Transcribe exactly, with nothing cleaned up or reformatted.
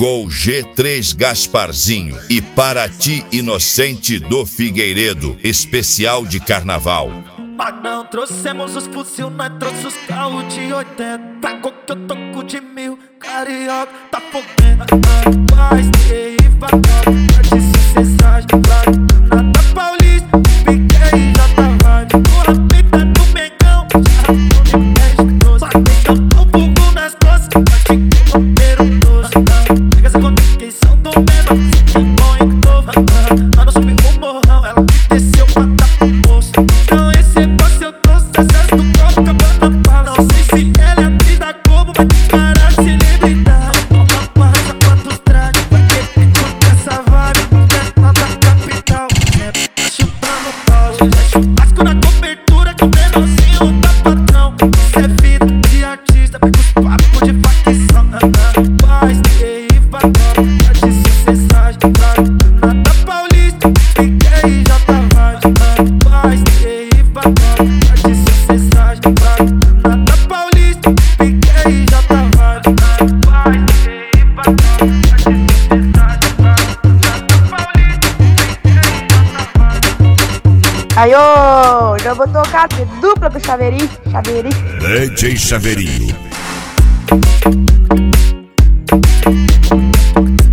Chegou G três Gasparzinho e Paraty Inocente do Figueiredo, especial de carnaval. Mas não trouxemos os fuzil, nós trouxe os carros de oitenta. Pagou que eu toco de mil, carioca tá fogendo. Mas tem vaga, de sucessagem, claro. Nada paulista, piquei já tá vibe. No rapita do Mengão, já não de peste doce. Batei um bugo nas costas, bate que roteiro doce. Pega essa conexão do menor, se bom e novo. Lá no subir o morrão, ela me desceu pra dar pro moço. Então esse negócio eu trouxe acesso do copo, acabando a bala. Não sei se ela é atriz da Globo, vai disparar de celebridade. Toma passa, quantos trajes, vai ter que curtir essa vibe. Dentro da capital, é chutando pau. Já churrasco na cobertura, com menorzinho da patrão. Isso é vida de artista, pega os papos de facção. Paz, T I, vagal, de sucessagem, claro. Nada paulista, fiquei já tá vibe. Paz, T I, vagal, de sucessagem, claro. Nada paulista, fiquei já tá vibe. Paz, T I, vagal, de sucessagem, claro. Nada paulista, fiquei já tá vibe. Aí, ô, já vou tocar dupla pro Chaveirinho, Chaveirinho. D J Chaveirinho.